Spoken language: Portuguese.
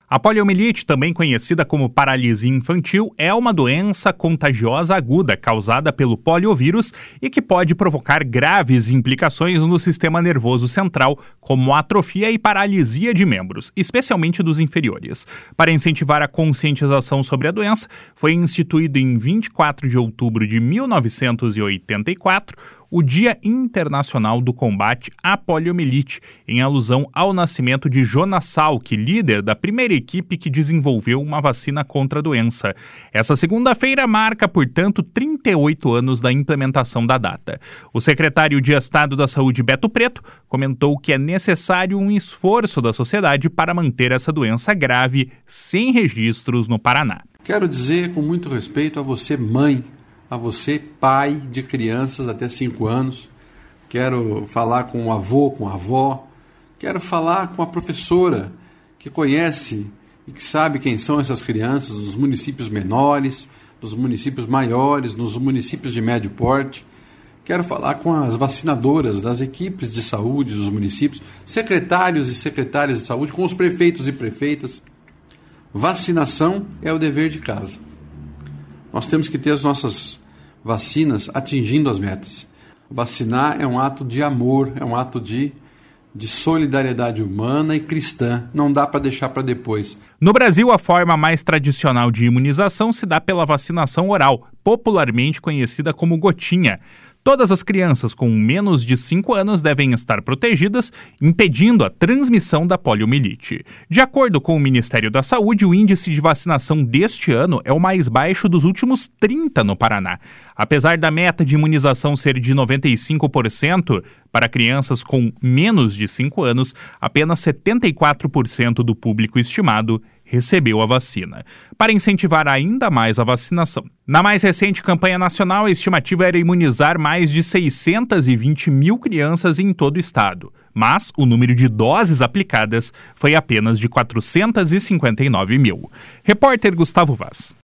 A poliomielite, também conhecida como paralisia infantil, é uma doença contagiosa aguda causada pelo poliovírus e que pode provocar graves implicações no sistema nervoso central, como atrofia e paralisia de membros, especialmente dos inferiores. Para incentivar a conscientização sobre a doença, foi instituído em 24 de outubro de 1984 o Dia Internacional do Combate à Poliomielite, em alusão ao nascimento de Jonas Salk, líder da primeira equipe que desenvolveu uma vacina contra a doença. Essa segunda-feira marca, portanto, 38 anos da implementação da data. O secretário de Estado da Saúde, Beto Preto, comentou que é necessário um esforço da sociedade para manter essa doença grave sem registros no Paraná. Quero dizer com muito respeito a você, mãe, a você, pai de crianças até 5 anos, quero falar com o avô, com a avó, quero falar com a professora que conhece e que sabe quem são essas crianças nos municípios menores, nos municípios maiores, nos municípios de médio porte. Quero falar com as vacinadoras das equipes de saúde dos municípios, secretários e secretárias de saúde, com os prefeitos e prefeitas. Vacinação é o dever de casa. Nós temos que ter as nossas vacinas atingindo as metas. Vacinar é um ato de amor, é um ato de solidariedade humana e cristã. Não dá para deixar para depois. No Brasil, a forma mais tradicional de imunização se dá pela vacinação oral, popularmente conhecida como gotinha. Todas as crianças com menos de 5 anos devem estar protegidas, impedindo a transmissão da poliomielite. De acordo com o Ministério da Saúde, o índice de vacinação deste ano é o mais baixo dos últimos 30 no Paraná. Apesar da meta de imunização ser de 95%, para crianças com menos de 5 anos, apenas 74% do público estimado recebeu a vacina. Para incentivar ainda mais a vacinação, na mais recente campanha nacional, a estimativa era imunizar mais de 620 mil crianças em todo o estado, mas o número de doses aplicadas foi apenas de 459 mil. Repórter Gustavo Vaz.